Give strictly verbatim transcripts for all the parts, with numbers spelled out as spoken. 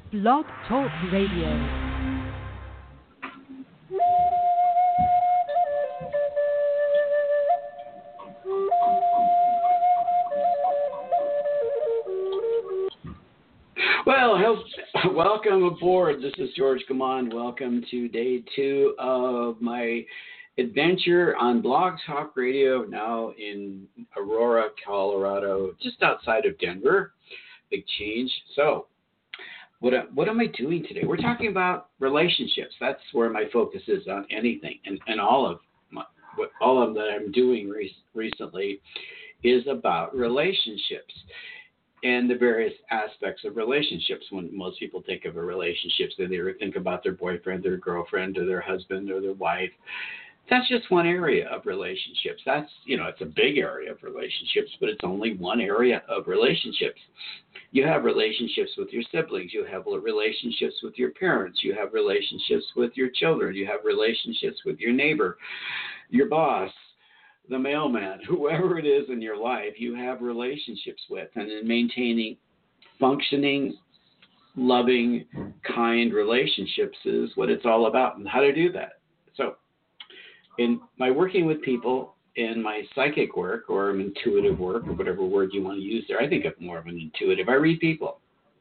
Blog Talk Radio. Well, help, welcome aboard. This is George Gamond. Welcome to day two of my adventure on Blog Talk Radio, now in Aurora, Colorado, just outside of Denver. Big change. So, what what am I doing today? We're talking about relationships. That's where my focus is on anything, and, and all of my, what all of that I'm doing re- recently is about relationships. And the various aspects of relationships. When most people think of a relationship, they either think about their boyfriend, their girlfriend, or their husband, or their wife. That's just one area of relationships. That's, you know, it's a big area of relationships, but it's only one area of relationships. You have relationships with your siblings. You have relationships with your parents. You have relationships with your children. You have relationships with your neighbor, your boss, the mailman, whoever it is in your life, you have relationships with. And in maintaining functioning, loving, kind relationships is what it's all about, and how to do that. So in my working with people, in my psychic work or intuitive work, or whatever word you want to use there, I think of more of an intuitive. I read people.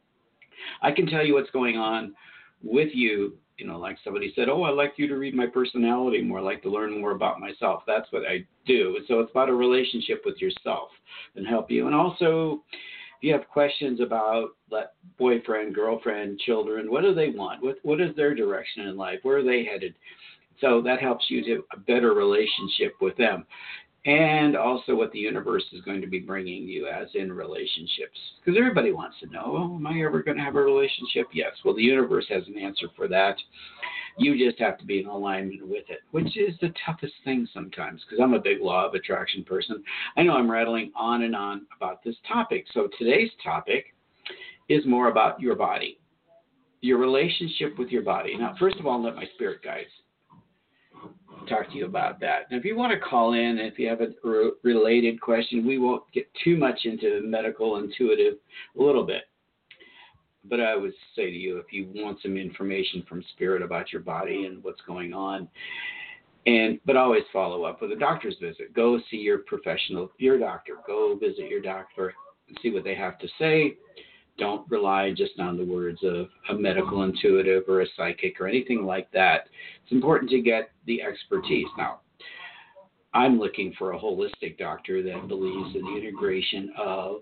I can tell you what's going on with you. You know, like somebody said, oh, I'd like you to read my personality more. I'd like to learn more about myself. That's what I do. So it's about a relationship with yourself and help you. And also, if you have questions about that boyfriend, girlfriend, children, what do they want? What What is their direction in life? Where are they headed? So that helps you to a better relationship with them. And also what the universe is going to be bringing you as in relationships. Because everybody wants to know, oh, am I ever going to have a relationship? Yes. Well, the universe has an answer for that. You just have to be in alignment with it, which is the toughest thing sometimes, because I'm a big law of attraction person. I know I'm rattling on and on about this topic. So today's topic is more about your body, your relationship with your body. Now, first of all, let my spirit guides talk to you about that. And if you want to call in, if you have a re- related question, we won't get too much into medical intuitive, a little bit. But I would say to you, if you want some information from spirit about your body and what's going on, and but always follow up with a doctor's visit. Go see your professional, your doctor. Go visit your doctor and see what they have to say. Don't rely just on the words of a medical intuitive or a psychic or anything like that. It's important to get the expertise. Now, I'm looking for a holistic doctor that believes in the integration of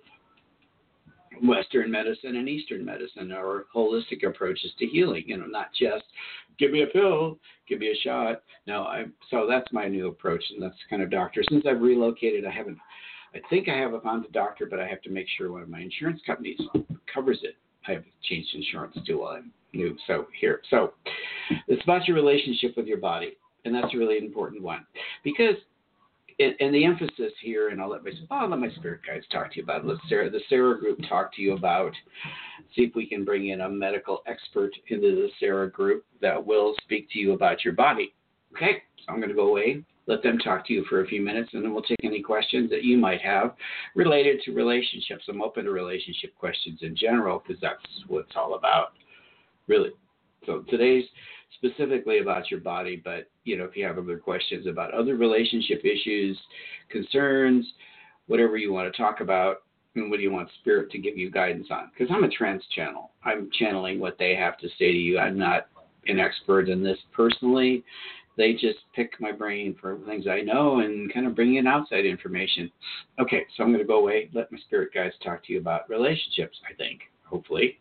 Western medicine and Eastern medicine, or holistic approaches to healing. You know, not just give me a pill, give me a shot. No, I. So that's my new approach, and that's the kind of doctor. Since I've relocated, I haven't. I think I have found a doctor, but I have to make sure one of my insurance companies covers it. I have changed insurance too while I'm new. So here, so it's about your relationship with your body, and that's a really important one, because it, and the emphasis here, and I'll let my I'll let my spirit guides talk to you about it. Let Sarah, the Sarah group, talk to you about. See if we can bring in a medical expert into the Sarah group that will speak to you about your body. Okay, so I'm going to go away. Let them talk to you for a few minutes, and then we'll take any questions that you might have related to relationships. I'm open to relationship questions in general, because that's what it's all about, really. So today's specifically about your body, but, you know, if you have other questions about other relationship issues, concerns, whatever you want to talk about, and what do you want spirit to give you guidance on? Because I'm a trance channel. I'm channeling what they have to say to you. I'm not an expert in this personally. They just pick my brain for things I know and kind of bring in outside information. Okay, so I'm going to go away, let my spirit guides talk to you about relationships, I think, hopefully.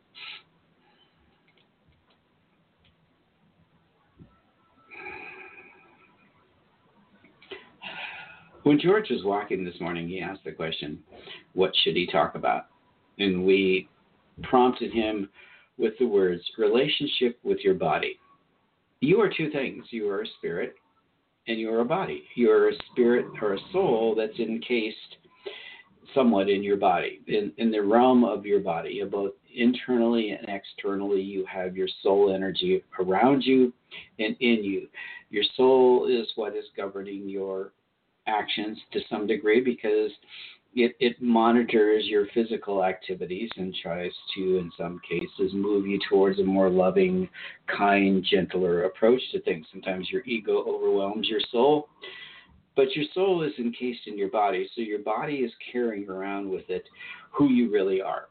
When George was walking this morning, he asked the question, what should he talk about? And we prompted him with the words, relationship with your body. You are two things. You are a spirit and you are a body. You are a spirit or a soul that's encased somewhat in your body, in, in the realm of your body. Both internally and externally, you have your soul energy around you and in you. Your soul is what is governing your actions to some degree, because it, it monitors your physical activities and tries to, in some cases, move you towards a more loving, kind, gentler approach to things. Sometimes your ego overwhelms your soul, but your soul is encased in your body, so your body is carrying around with it who you really are.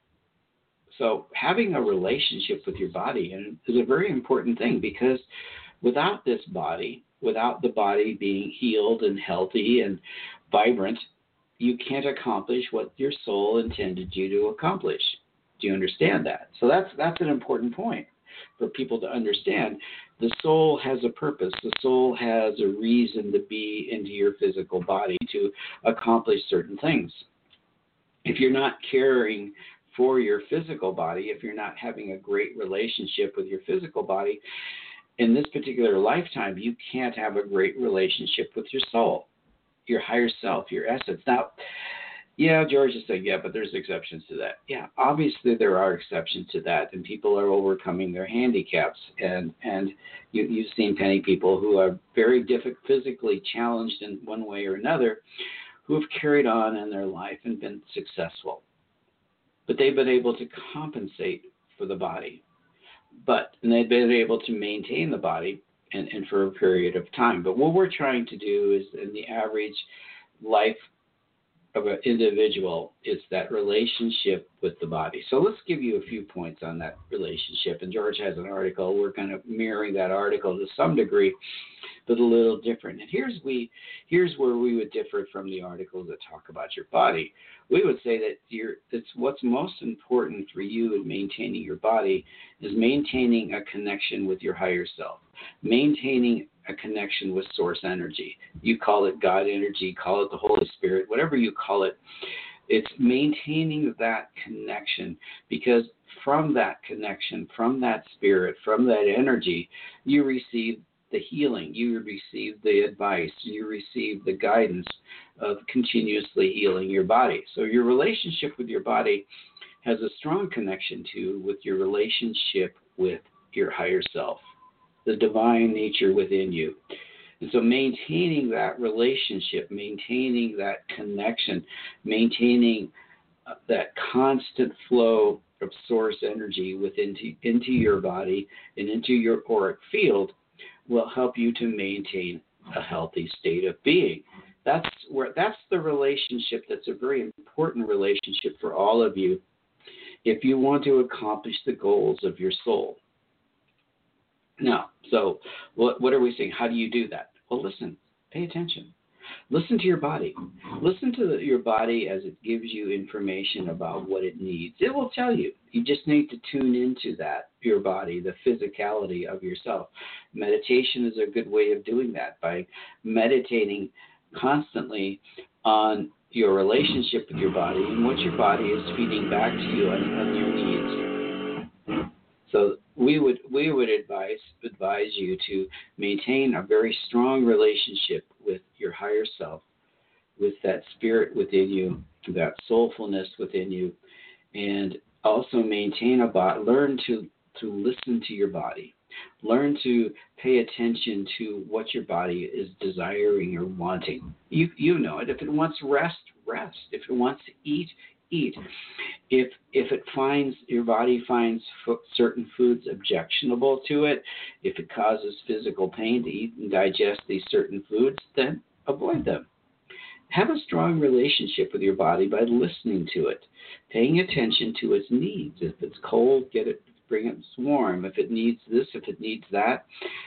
So having a relationship with your body is a very important thing, because without this body, without the body being healed and healthy and vibrant, you can't accomplish what your soul intended you to accomplish. Do you understand that? So that's that's an important point for people to understand. The soul has a purpose. The soul has a reason to be into your physical body to accomplish certain things. If you're not caring for your physical body, if you're not having a great relationship with your physical body, in this particular lifetime, you can't have a great relationship with your soul, your higher self, your essence. Now, yeah, George is saying, yeah, but there's exceptions to that. Yeah, obviously there are exceptions to that, and people are overcoming their handicaps. And and you, you've seen many people who are very difficult, physically challenged in one way or another, who have carried on in their life and been successful. But they've been able to compensate for the body. But and they've been able to maintain the body and, and for a period of time. But what we're trying to do is, in the average life of an individual, is that relationship with the body. So let's give you a few points on that relationship. And George has an article. We're kind of mirroring that article to some degree, but a little different. And here's we here's where we would differ from the articles that talk about your body. We would say that you're, it's what's most important for you in maintaining your body is maintaining a connection with your higher self, maintaining a connection with source energy. You call it God energy, call it the Holy Spirit, whatever you call it. It's maintaining that connection, because from that connection, from that spirit, from that energy, you receive the healing, you receive the advice, you receive the guidance of continuously healing your body. So your relationship with your body has a strong connection to with your relationship with your higher self, the divine nature within you. And so maintaining that relationship, maintaining that connection, maintaining uh, that constant flow of source energy within to, into your body and into your auric field will help you to maintain a healthy state of being. That's where that's the relationship that's a very important relationship for all of you if you want to accomplish the goals of your soul. Now, so what, what are we saying? How do you do that? Well, listen, pay attention. Listen to your body. Listen to the, your body as it gives you information about what it needs. It will tell you. You just need to tune into that, your body, the physicality of yourself. Meditation is a good way of doing that, by meditating constantly on your relationship with your body and what your body is feeding back to you on, on your needs. So we would we would advise advise you to maintain a very strong relationship with your higher self, with that spirit within you, that soulfulness within you, and also maintain a body. Learn to to listen to your body. Learn to pay attention to what your body is desiring or wanting. You you know it. If it wants rest, rest. If it wants to eat, eat. If if it finds your body finds f- certain foods objectionable to it, if it causes physical pain to eat and digest these certain foods, then avoid them. Have a strong relationship with your body by listening to it, paying attention to its needs. If it's cold, get it, bring it warm. If it needs this, if it needs that.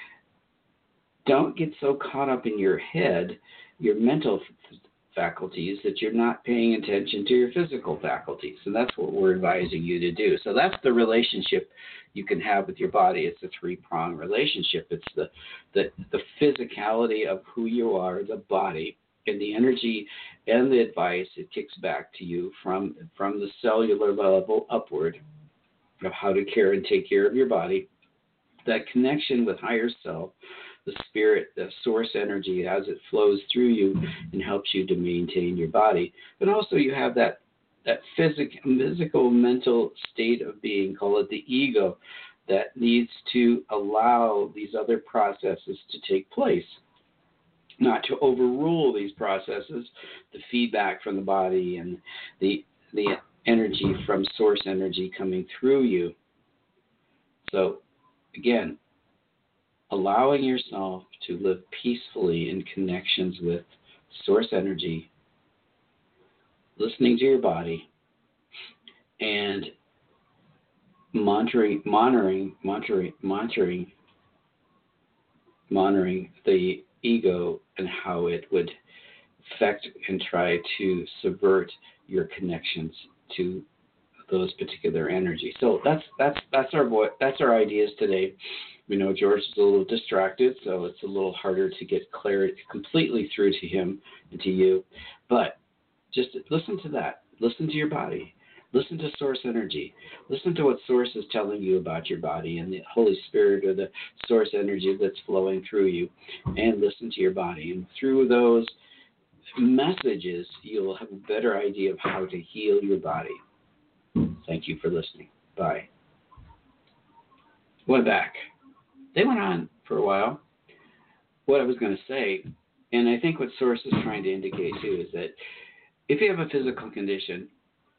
Don't get so caught up in your head, your mental f- faculties, that you're not paying attention to your physical faculties. And that's what we're advising you to do. So that's the relationship you can have with your body. It's a three-pronged relationship. It's the, the, the physicality of who you are, the body, and the energy and the advice it kicks back to you from, from the cellular level upward of how to care and take care of your body. That connection with higher self, the spirit, the source energy as it flows through you and helps you to maintain your body. But also you have that that physic, physical, mental state of being, call it the ego, that needs to allow these other processes to take place. not to overrule these processes, the feedback from the body and the the energy from source energy coming through you. So, again, allowing yourself to live peacefully in connections with source energy, listening to your body, and monitoring, monitoring, monitoring, monitoring, monitoring the ego and how it would affect and try to subvert your connections to those particular energies. So that's that's that's our vo- that's our ideas today. We know George is a little distracted, so it's a little harder to get clarity completely through to him and to you. But just listen to that. Listen to your body. Listen to source energy. Listen to what source is telling you about your body and the Holy Spirit or the source energy that's flowing through you. And listen to your body. And through those messages, you'll have a better idea of how to heal your body. Thank you for listening. Bye. Went back. They went on for a while. What I was going to say, and I think what Source is trying to indicate too, is that if you have a physical condition,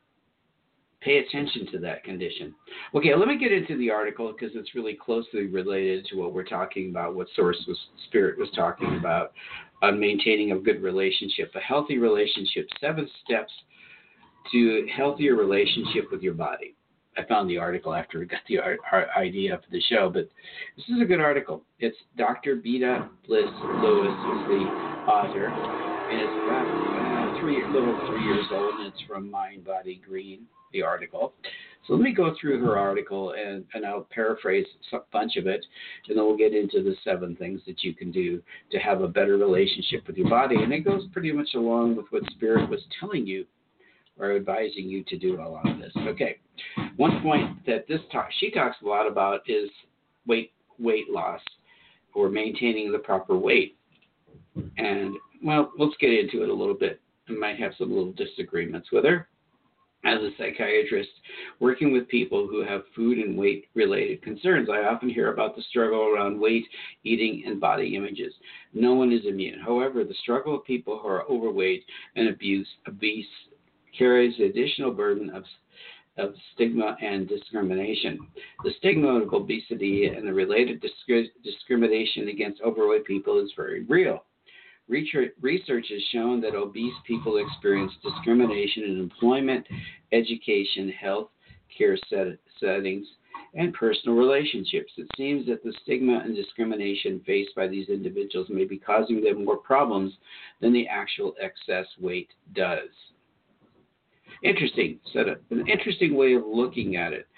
pay attention to that condition. Okay, let me get into the article because it's really closely related to what we're talking about, what Source was, Spirit was talking about on maintaining a good relationship, a healthy relationship, seven steps to healthier relationship with your body. I found the article after we got the art, our idea for the show, but this is a good article. It's Doctor Beta Bliss Lewis is the author, and it's about uh, three, a little three years old, and it's from Mind, Body, Green, the article. So let me go through her article, and, and I'll paraphrase a bunch of it, and then we'll get into the seven things that you can do to have a better relationship with your body. And it goes pretty much along with what Spirit was telling you or advising you to do a lot of this. Okay, one point that this talk, she talks a lot about is weight weight loss or maintaining the proper weight. And, well, let's get into it a little bit. I might have some little disagreements with her. As a psychiatrist working with people who have food and weight-related concerns, I often hear about the struggle around weight, eating, and body images. No one is immune. However, the struggle of people who are overweight and abuse, obese carries the additional burden of, of stigma and discrimination. The stigma of obesity and the related disc- discrimination against overweight people is very real. Research has shown that obese people experience discrimination in employment, education, health care set- settings, and personal relationships. It seems that the stigma and discrimination faced by these individuals may be causing them more problems than the actual excess weight does. Interesting, set up an interesting way of looking at it.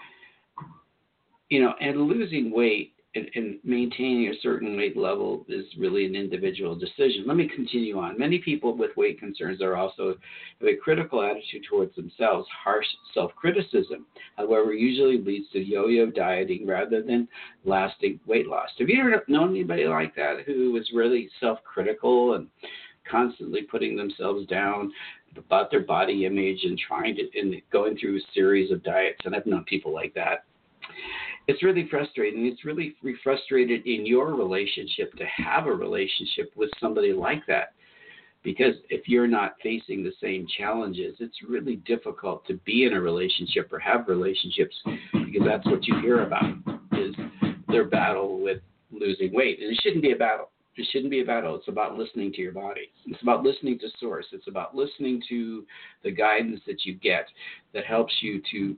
You know, and losing weight and, and maintaining a certain weight level is really an individual decision. Let me continue on. Many people with weight concerns are also have a critical attitude towards themselves. Harsh self-criticism, however, usually leads to yo-yo dieting rather than lasting weight loss. Have you ever known anybody like that who is really self-critical and constantly putting themselves down about their body image and trying to and going through a series of diets? And I've known people like that. It's really frustrating. It's really frustrated in your relationship to have a relationship with somebody like that, because if you're not facing the same challenges, it's really difficult to be in a relationship or have relationships, because that's what you hear about is their battle with losing weight. And it shouldn't be a battle. It shouldn't be a battle. It's about listening to your body. It's about listening to source. It's about listening to the guidance that you get that helps you to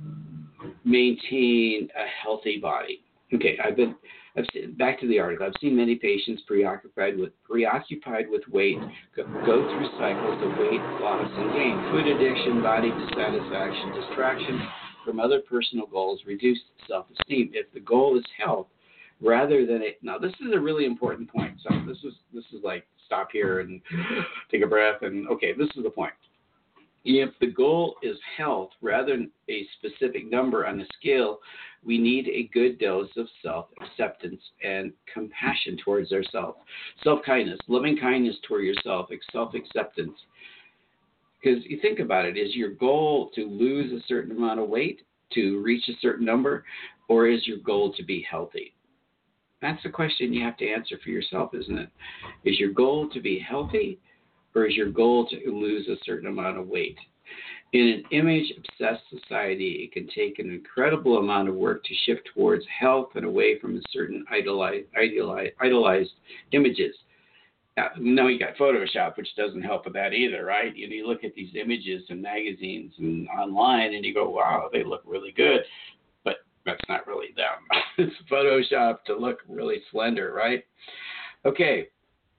maintain a healthy body. Okay, I've been I've seen, back to the article. I've seen many patients preoccupied with preoccupied with weight go, go through cycles of weight loss and gain, food addiction, body dissatisfaction, distraction from other personal goals, reduced self-esteem. If the goal is health, rather than it, now this is a really important point. So this is this is like stop here and take a breath and okay, this is the point. If the goal is health rather than a specific number on the scale, we need a good dose of self-acceptance and compassion towards ourselves. Self-kindness, loving kindness toward yourself, self-acceptance. Because you think about it, is your goal to lose a certain amount of weight, to reach a certain number, or is your goal to be healthy? That's the question you have to answer for yourself, isn't it? Is your goal to be healthy, or is your goal to lose a certain amount of weight? In an image-obsessed society, it can take an incredible amount of work to shift towards health and away from certain idolized, idolized, idolized images. Now, now you got Photoshop, which doesn't help with that either, right? You, you look at these images in magazines and online, and you go, wow, they look really good. But that's not really them. It's Photoshop to look really slender, right? Okay.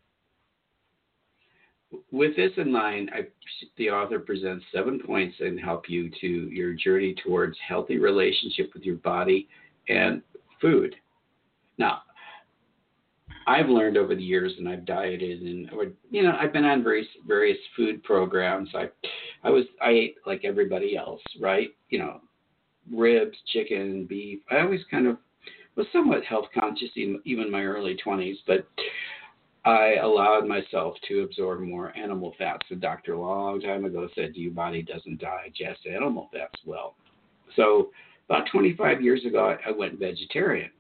With this in mind, I, the author presents seven points that help you to your journey towards healthy relationship with your body and food. Now, I've learned over the years, and I've dieted, and or, you know, I've been on various various food programs. I, I was I ate like everybody else, right? You know, ribs, chicken, beef. I always kind of was somewhat health conscious, even even in my early twenties, but I allowed myself to absorb more animal fats. The doctor a long time ago said your body doesn't digest animal fats well. So about twenty-five years ago, I went vegetarian.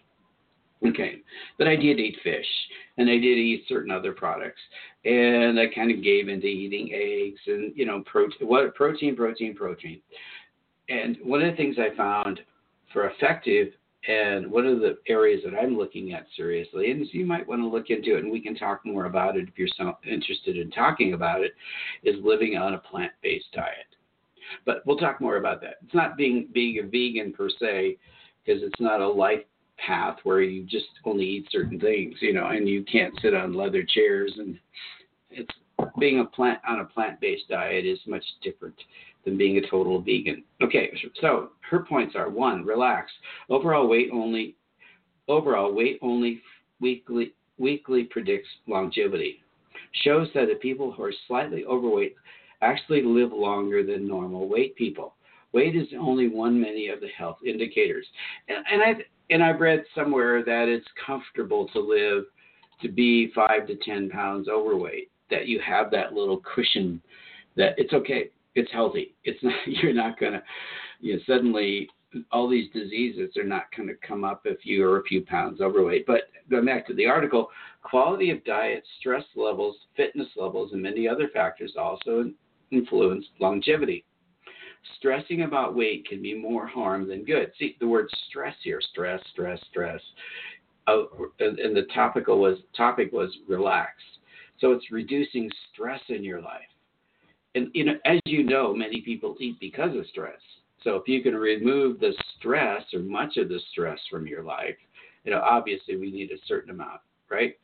Okay, but I did eat fish, and I did eat certain other products, and I kind of gave into eating eggs and, you know, protein, what protein, protein, protein. And one of the things I found for effective, and one of the areas that I'm looking at seriously, and so you might want to look into it, and we can talk more about it if you're so interested in talking about it, is living on a plant-based diet. But we'll talk more about that. It's not being being a vegan per se, because it's not a life path where you just only eat certain things, you know, and you can't sit on leather chairs. And it's being a plant on a plant-based diet is much different than being a total vegan. Okay, so her points are: one, relax. Overall weight only. Overall weight only weekly weekly predicts longevity. Shows that the people who are slightly overweight actually live longer than normal weight people. Weight is only one many of the health indicators, and, and I. And I've read somewhere that it's comfortable to live, to be five to ten pounds overweight, that you have that little cushion, that it's okay, it's healthy. It's not, you're not going to, you know, suddenly all these diseases are not going to come up if you are a few pounds overweight. But going back to the article, quality of diet, stress levels, fitness levels, and many other factors also influence longevity. Stressing about weight can be more harm than good. See, the word stress here, stress, stress, stress. Uh, and the topical was, topic was relax. So it's reducing stress in your life. And, you know, as you know, many people eat because of stress. So if you can remove the stress or much of the stress from your life, you know, obviously we need a certain amount, right?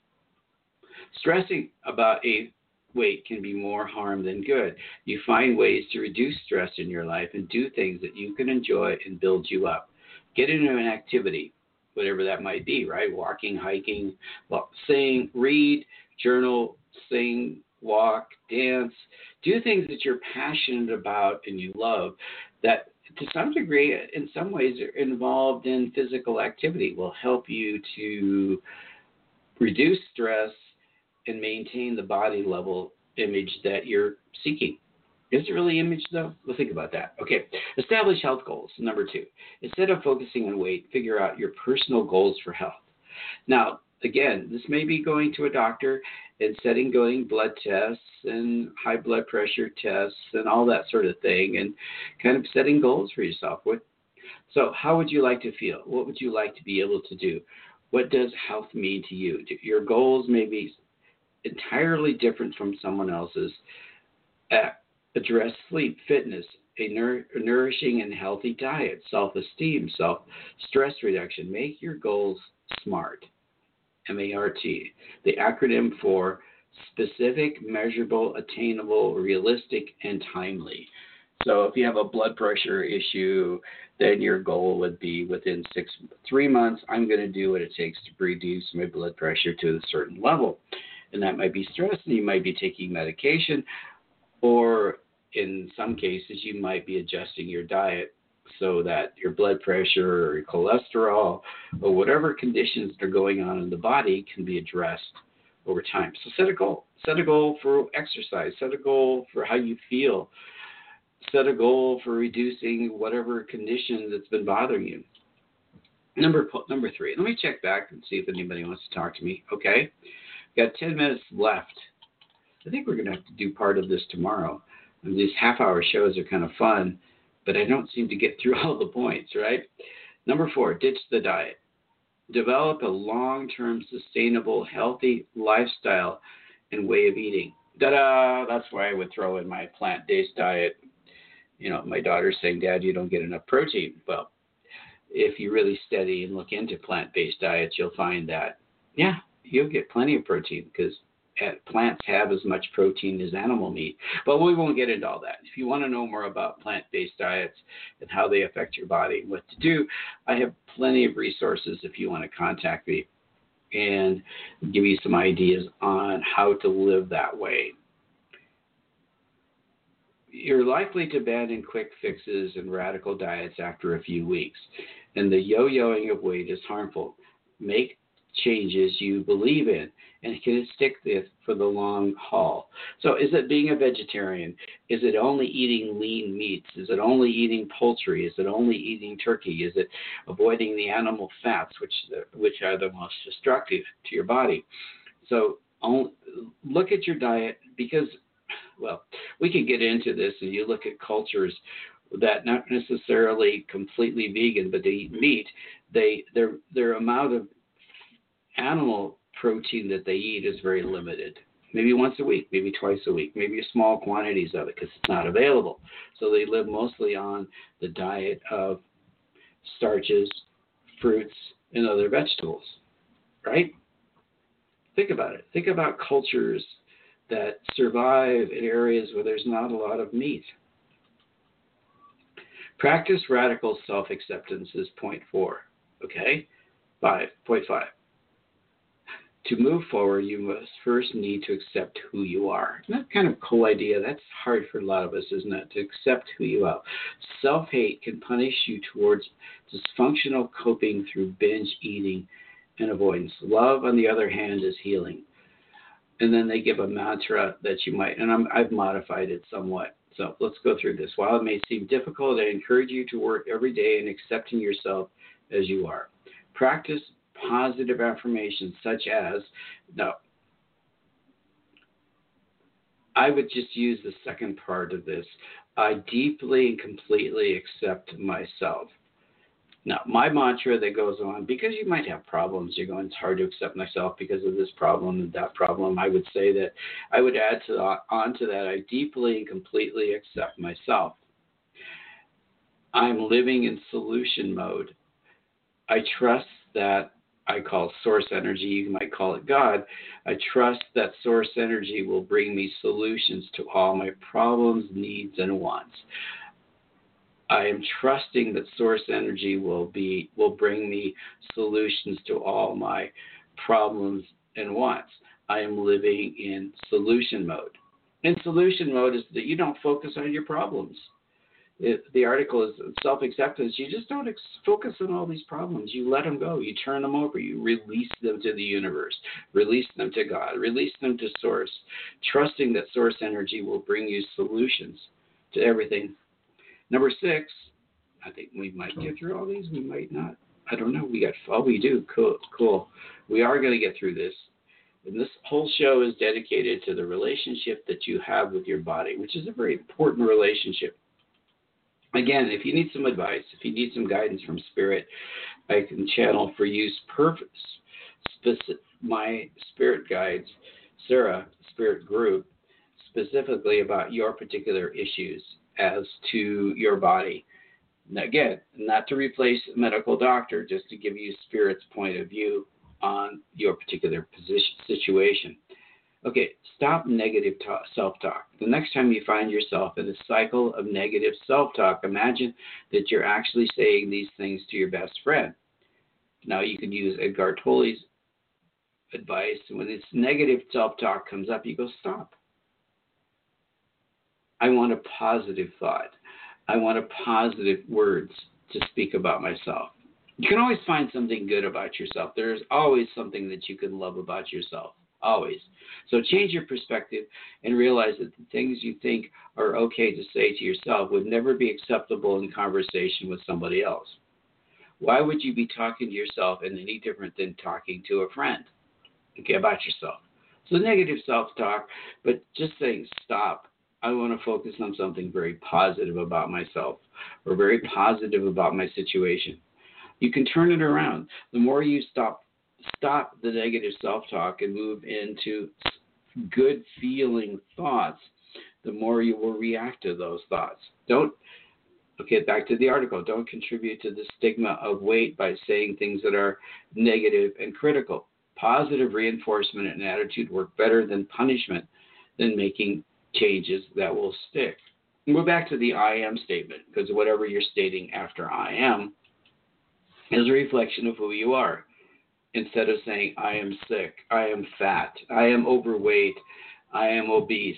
Stressing about a weight can be more harm than good. You find ways to reduce stress in your life and do things that you can enjoy and build you up. Get into an activity, whatever that might be, right? Walking, hiking, well, sing, read, journal, sing, walk, dance. Do things that you're passionate about and you love, that to some degree, in some ways, are involved in physical activity, will help you to reduce stress and maintain the body level image that you're seeking. Is it really image, though? We'll think about that. Okay. Establish health goals. Number two, instead of focusing on weight, figure out your personal goals for health. Now, again, this may be going to a doctor and setting going blood tests and high blood pressure tests and all that sort of thing, and kind of setting goals for yourself. What, so how would you like to feel? What would you like to be able to do? What does health mean to you? Your goals may be entirely different from someone else's. Uh, address sleep, fitness, a, nour- a nourishing and healthy diet, self-esteem, self-stress reduction. Make your goals SMART, M A R T, the acronym for specific, measurable, attainable, realistic, and timely. So if you have a blood pressure issue, then your goal would be within six, three months, I'm going to do what it takes to reduce my blood pressure to a certain level. And that might be stress, and you might be taking medication, or in some cases, you might be adjusting your diet so that your blood pressure or your cholesterol or whatever conditions that are going on in the body can be addressed over time. So set a goal. Set a goal for exercise. Set a goal for how you feel. Set a goal for reducing whatever condition that's been bothering you. Number number three. Let me check back and see if anybody wants to talk to me. Okay, got ten minutes left. I think we're going to have to do part of this tomorrow. And these half-hour shows are kind of fun, but I don't seem to get through all the points, right? Number four, ditch the diet. Develop a long-term, sustainable, healthy lifestyle and way of eating. Da-da! That's why I would throw in my plant-based diet. You know, my daughter's saying, Dad, you don't get enough protein. Well, if you really study and look into plant-based diets, you'll find that, yeah, you'll get plenty of protein because plants have as much protein as animal meat. But we won't get into all that. If you want to know more about plant-based diets and how they affect your body and what to do, I have plenty of resources if you want to contact me and give you some ideas on how to live that way. You're likely to abandon quick fixes and radical diets after a few weeks, and the yo-yoing of weight is harmful. Make changes you believe in and can stick with for the long haul. So is it being a vegetarian? Is it only eating lean meats? Is it only eating poultry? Is it only eating turkey? Is it avoiding the animal fats, which which are the most destructive to your body? So look at your diet because, well, we can get into this and you look at cultures that not necessarily completely vegan, but they eat meat. They their their amount of animal protein that they eat is very limited. Maybe once a week, maybe twice a week, maybe small quantities of it because it's not available. So they live mostly on the diet of starches, fruits, and other vegetables, right? Think about it. Think about cultures that survive in areas where there's not a lot of meat. Practice radical self-acceptance is point four, okay? Five, point five. To move forward, you must first need to accept who you are. And that's kind of a cool idea. That's hard for a lot of us, isn't it? To accept who you are. Self-hate can punish you towards dysfunctional coping through binge eating and avoidance. Love, on the other hand, is healing. And then they give a mantra that you might, and I'm, I've modified it somewhat. So let's go through this. While it may seem difficult, I encourage you to work every day in accepting yourself as you are. Practice positive affirmations such as, no, I would just use the second part of this. I deeply and completely accept myself. Now, my mantra that goes on, because you might have problems, you're going, it's hard to accept myself because of this problem and that problem. I would say that I would add to the, onto that, I deeply and completely accept myself. I'm living in solution mode. I trust that I call source energy, you might call it God. I trust that source energy will bring me solutions to all my problems, needs, and wants. I am trusting that source energy will be will bring me solutions to all my problems and wants. I am living in solution mode. In solution mode is that you don't focus on your problems. It, the article is self-acceptance. You just don't ex- focus on all these problems. You let them go. You turn them over. You release them to the universe. Release them to God. Release them to Source, trusting that Source energy will bring you solutions to everything. Number six, I think we might get through all these. We might not. I don't know. We got, oh, we do. Cool. Cool. We are going to get through this. And this whole show is dedicated to the relationship that you have with your body, which is a very important relationship. Again, if you need some advice, if you need some guidance from Spirit, I can channel for you purpose, specific, my Spirit guides, Sarah Spirit Group, specifically about your particular issues as to your body. Now, again, not to replace a medical doctor, just to give you Spirit's point of view on your particular position, situation. Okay, stop negative ta- self-talk. The next time you find yourself in a cycle of negative self-talk, imagine that you're actually saying these things to your best friend. Now, you can use Edgar Tolle's advice. When this negative self-talk comes up, you go, stop. I want a positive thought. I want a positive words to speak about myself. You can always find something good about yourself. There's always something that you can love about yourself. Always. So change your perspective and realize that the things you think are okay to say to yourself would never be acceptable in conversation with somebody else. Why would you be talking to yourself and any different than talking to a friend? Okay, about yourself. So negative self-talk, but just saying, stop. I want to focus on something very positive about myself or very positive about my situation. You can turn it around. The more you stop stop the negative self-talk and move into good feeling thoughts, the more you will react to those thoughts. Don't, okay, back to the article, don't contribute to the stigma of weight by saying things that are negative and critical. Positive reinforcement and attitude work better than punishment, than making changes that will stick. And go back to the I am statement, because whatever you're stating after I am is a reflection of who you are. Instead of saying I am sick, I am fat, I am overweight, I am obese,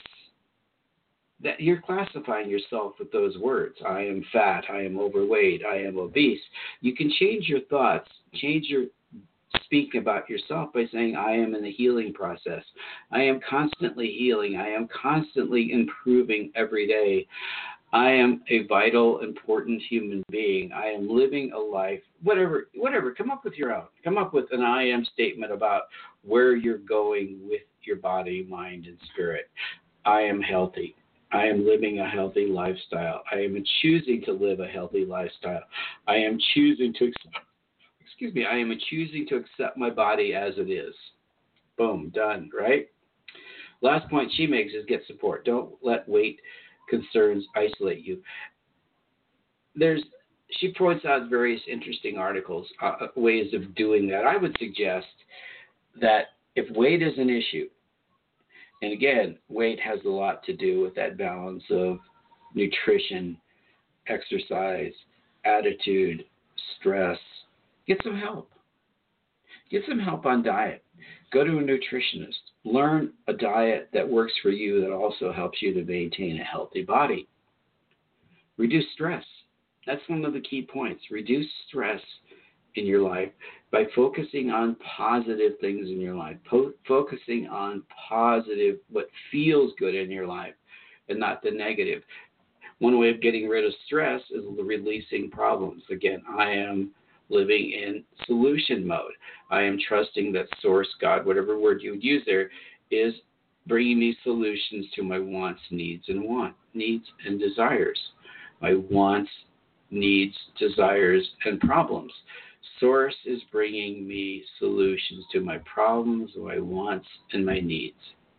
that you're classifying yourself with those words. I am fat, I am overweight, I am obese. You can change your thoughts, change your speak about yourself by saying, I am in the healing process. I am constantly healing. I am constantly improving every day. I am a vital, important human being. I am living a life, whatever, whatever. Come up with your own. Come up with an I am statement about where you're going with your body, mind, and spirit. I am healthy. I am living a healthy lifestyle. I am choosing to live a healthy lifestyle. I am choosing to accept Excuse me, I am choosing to accept my body as it is. Boom, done, right? Last point she makes is get support. Don't let weight concerns isolate you. There's, she points out various interesting articles, uh, ways of doing that. I would suggest that if weight is an issue, and again, weight has a lot to do with that balance of nutrition, exercise, attitude, stress, get some help. Get some help on diet. Go to a nutritionist. Learn a diet that works for you that also helps you to maintain a healthy body. Reduce stress. That's one of the key points. Reduce stress in your life by focusing on positive things in your life. Po- focusing on positive, what feels good in your life and not the negative. One way of getting rid of stress is releasing problems. Again, I am living in solution mode. I am trusting that source, God, whatever word you would use there, is bringing me solutions to my wants, needs, and want, needs and desires. My wants, needs, desires, and problems. Source is bringing me solutions to my problems, my wants, and my needs.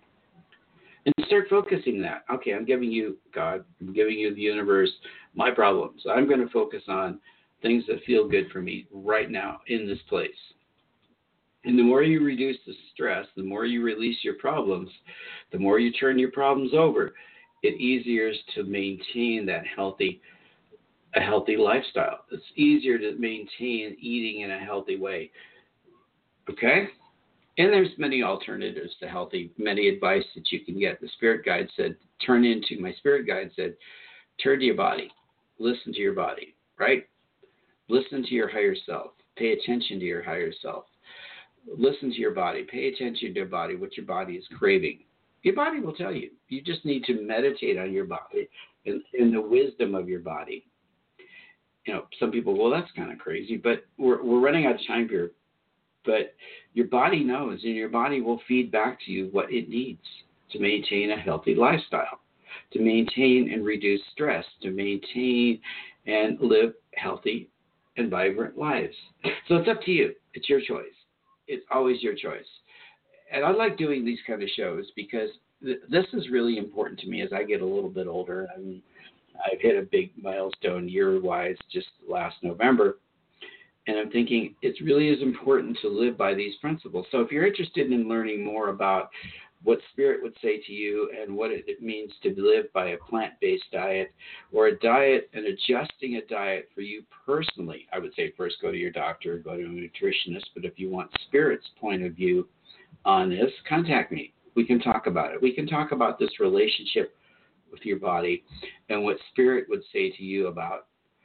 And start focusing that. Okay, I'm giving you, God, I'm giving you the universe, my problems. I'm going to focus on things that feel good for me right now in this place. And the more you reduce the stress, the more you release your problems, the more you turn your problems over, it easier is to maintain that healthy, a healthy lifestyle. It's easier to maintain eating in a healthy way. Okay? And there's many alternatives to healthy, many advice that you can get. The spirit guide said, turn into, my spirit guide said, turn to your body, listen to your body, right? Listen to your higher self. Pay attention to your higher self. Listen to your body. Pay attention to your body, what your body is craving. Your body will tell you. You just need to meditate on your body and, and the wisdom of your body. You know, some people, well, that's kind of crazy, but we're we're running out of time here. But your body knows, and your body will feed back to you what it needs to maintain a healthy lifestyle, to maintain and reduce stress, to maintain and live healthy and vibrant lives. So it's up to you. It's your choice. It's always your choice. And I like doing these kind of shows because th- this is really important to me as I get a little bit older. I mean, I've hit a big milestone year-wise just last November. And I'm thinking it really is important to live by these principles. So if you're interested in learning more about what Spirit would say to you and what it means to live by a plant-based diet or a diet and adjusting a diet for you personally, I would say first go to your doctor, go to a nutritionist. But if you want Spirit's point of view on this, contact me. We can talk about it. We can talk about this relationship with your body and what Spirit would say to you about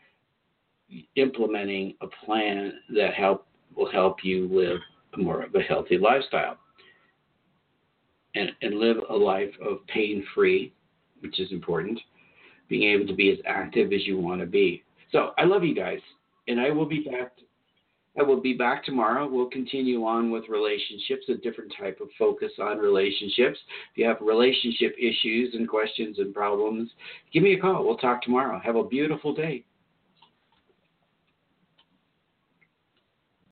implementing a plan that help will help you live more of a healthy lifestyle. And, and live a life of pain-free, which is important, being able to be as active as you want to be. So I love you guys, and I will be back I will be back tomorrow. We'll continue on with relationships, a different type of focus on relationships. If you have relationship issues and questions and problems, give me a call. We'll talk tomorrow. Have a beautiful day.